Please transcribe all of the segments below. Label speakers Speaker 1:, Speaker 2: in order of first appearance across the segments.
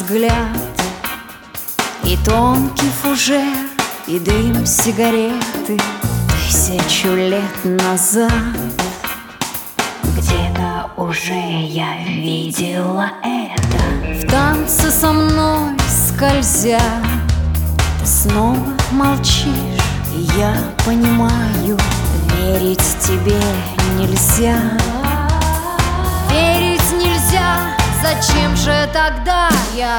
Speaker 1: взгляд, и тонкий фужер, и дым сигареты 1000 лет назад. Где-то уже я видела это. В танце со мной скользя, ты снова молчишь, и я понимаю, верить тебе нельзя. Верить нельзя, зачем же тогда я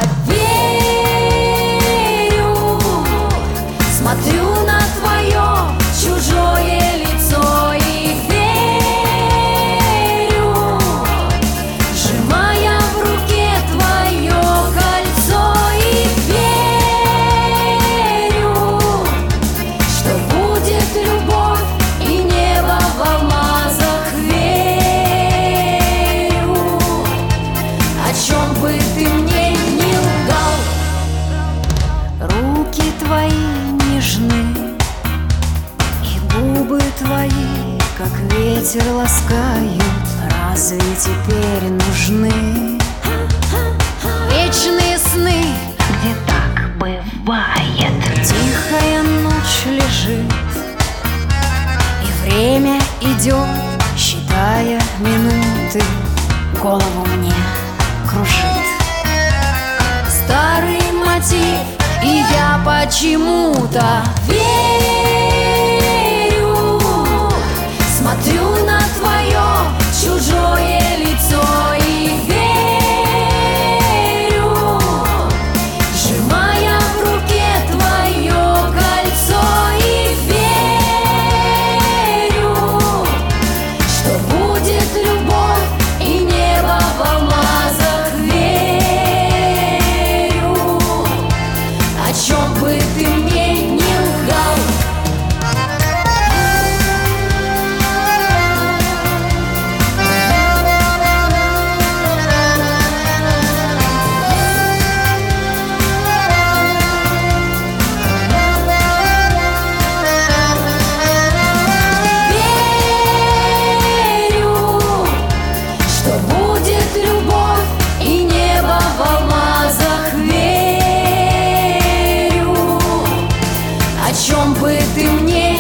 Speaker 1: верю? Смотрю на твое чужое лицо и верю, сжимая в руке твое кольцо, и верю, что будет любовь и небо в алмазах. Верю, о чем бы ты мне не лгал. Руки твои нежны, и губы твои, как ветер, ласкают. Разве теперь нужны вечные сны, где так бывает? Тихая ночь лежит, и время идет, считая минуты, голову мне кружит старый мотив, и я почему-то верю. Смотрю на твое чужое лицо и верю, сжимая в руке твое кольцо, и верю, что будет любовь и небо в алмазах. Верю, о чем бы ты мне не лгал. Верю, что будет любовь и небо в алмазах. Верю, о чем бы ты мне